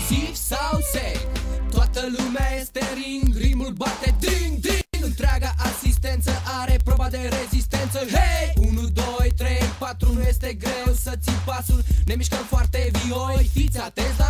agresiv sau sec. Toată lumea este ring, ritmul bate ding, ding. Întreaga asistență are proba de rezistență. Hei! 1, 2, 3, 4, nu este greu să ții pasul. Ne mișcăm foarte vioi, fiți atenți la